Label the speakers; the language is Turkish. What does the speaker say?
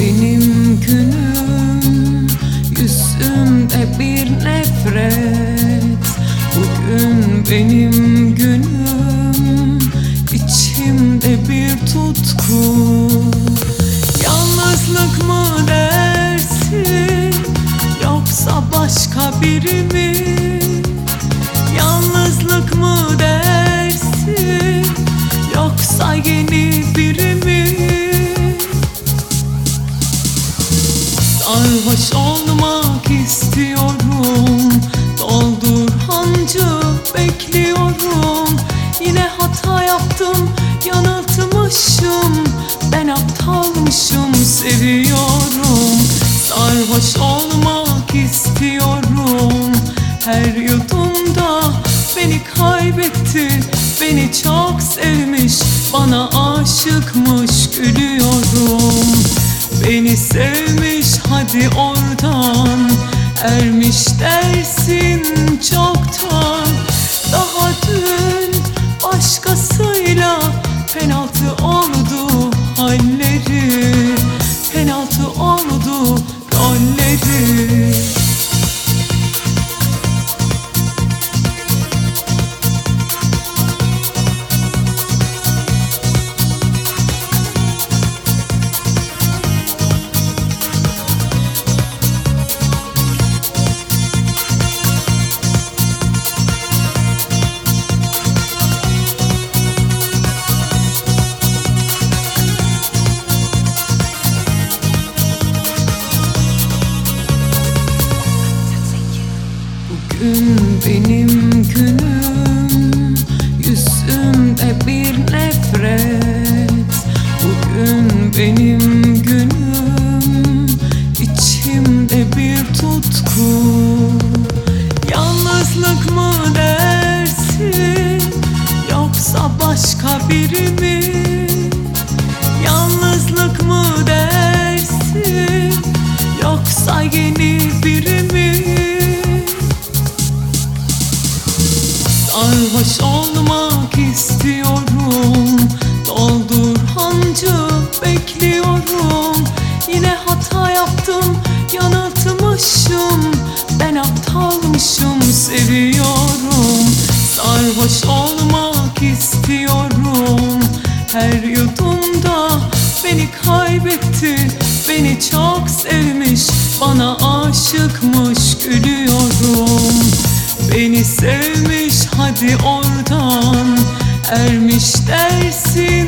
Speaker 1: benim günüm, yüzümde bir nefret. Bugün benim günüm, içimde bir tutku. Yalnızlık mı dersin, yoksa başka biri mi? Yalnızlık mı dersin, yoksa yeni biri mi? Sarhoş olmak istiyorum, doldur hancı bekliyorum. Yine hata yaptım, yanıltmışım, ben aptalmışım, seviyorum. Sarhoş olmak istiyorum, her yudumda beni kaybetti. Beni çok sevmiş, bana aşıkmış, gülüyorum. Beni sevmiş, hadi oradan, ermiş dersin çoktan. Daha dün başkasıyla penaltı oldu halleri, penaltı oldu rolleri. Bugün benim günüm, yüzümde bir nefret. Bugün benim günüm, içimde bir tutku. Yalnızlık mı dersin, yoksa başka biri mi? Yalnızlık mı dersin, yoksa yeni biri mi? Sarhoş olmak istiyorum, doldur hancı bekliyorum. Yine hata yaptım, yanıltmışım, ben aptalmışım, seviyorum. Sarhoş olmak istiyorum, her yudumda beni kaybetti. Beni çok sevmiş, bana aşıkmış, gülüyorum. Beni sevmiş, hadi oradan, ermiş dersin